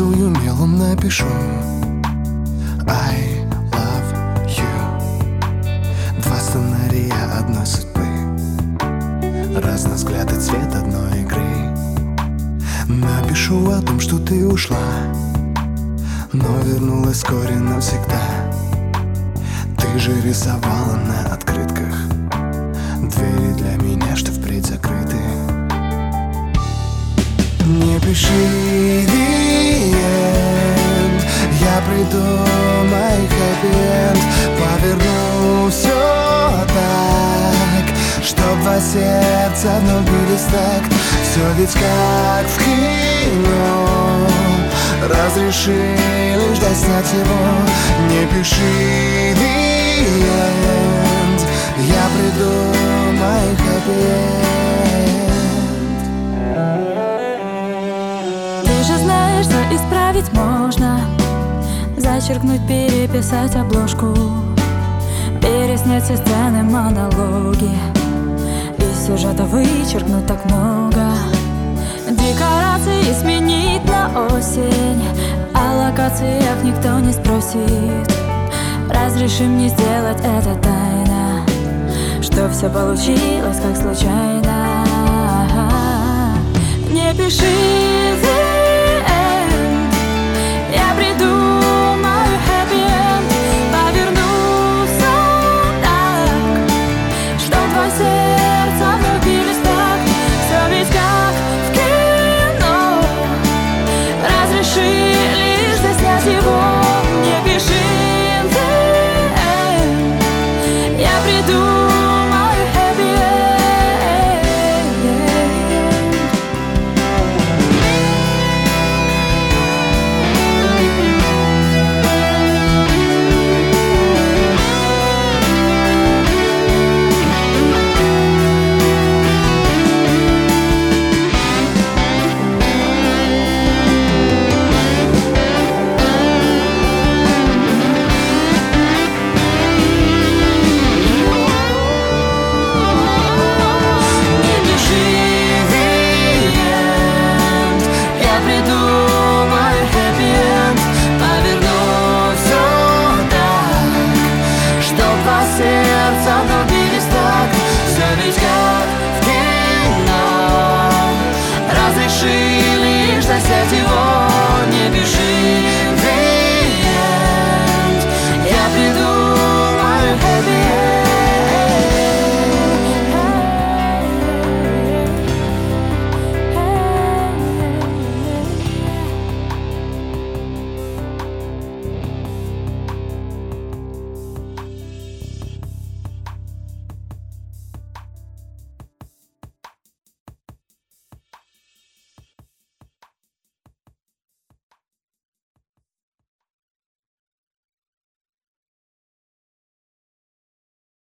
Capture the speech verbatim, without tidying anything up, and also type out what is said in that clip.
Рисую мелом, напишу I love you. Два сценария одной судьбы, разный взгляд и цвет одной игры. Напишу о том, что ты ушла, но вернулась вскоре навсегда. Ты же рисовала на открытках двери для меня, что впредь закрыты. Не пиши the end, я придумай happy end. Поверну все так, чтоб два сердца вновь бились так. Все ведь как в кино, разреши лишь ждать снять его. Не пиши the end, я придумай happy end. Ты же знаешь, что исправить можно: зачеркнуть, переписать обложку, переснять все сцены, монологи. Из сюжета вычеркнуть так много. Декорации сменить на осень, о локациях никто не спросит. Разреши мне сделать это тайно, что все получилось как случайно. Не пиши